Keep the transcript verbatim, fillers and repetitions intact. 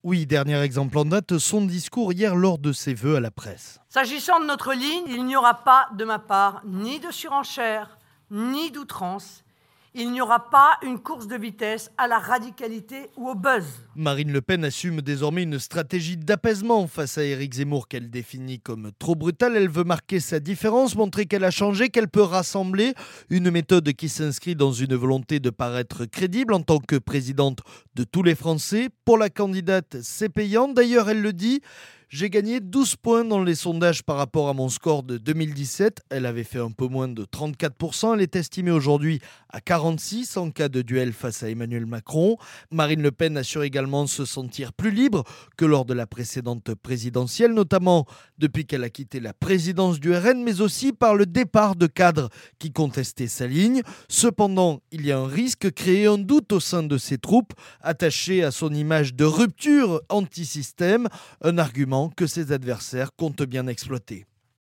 Oui, dernier exemple en date, son discours hier lors de ses vœux à la presse. S'agissant de notre ligne, il n'y aura pas de ma part ni de surenchère, ni d'outrance. Il n'y aura pas une course de vitesse à la radicalité ou au buzz. Marine Le Pen assume désormais une stratégie d'apaisement face à Éric Zemmour qu'elle définit comme trop brutale. Elle veut marquer sa différence, montrer qu'elle a changé, qu'elle peut rassembler. Une méthode qui s'inscrit dans une volonté de paraître crédible en tant que présidente de tous les Français. Pour la candidate, c'est payant. D'ailleurs, elle le dit. J'ai gagné douze points dans les sondages par rapport à mon score de deux mille dix-sept. Elle avait fait un peu moins de trente-quatre pour cent. Elle est estimée aujourd'hui à quarante-six en cas de duel face à Emmanuel Macron. Marine Le Pen assure également se sentir plus libre que lors de la précédente présidentielle, notamment depuis qu'elle a quitté la présidence du R N, mais aussi par le départ de cadres qui contestaient sa ligne. Cependant, il y a un risque, créer un doute au sein de ses troupes, attachées à son image de rupture anti-système, un argument que ses adversaires comptent bien exploiter.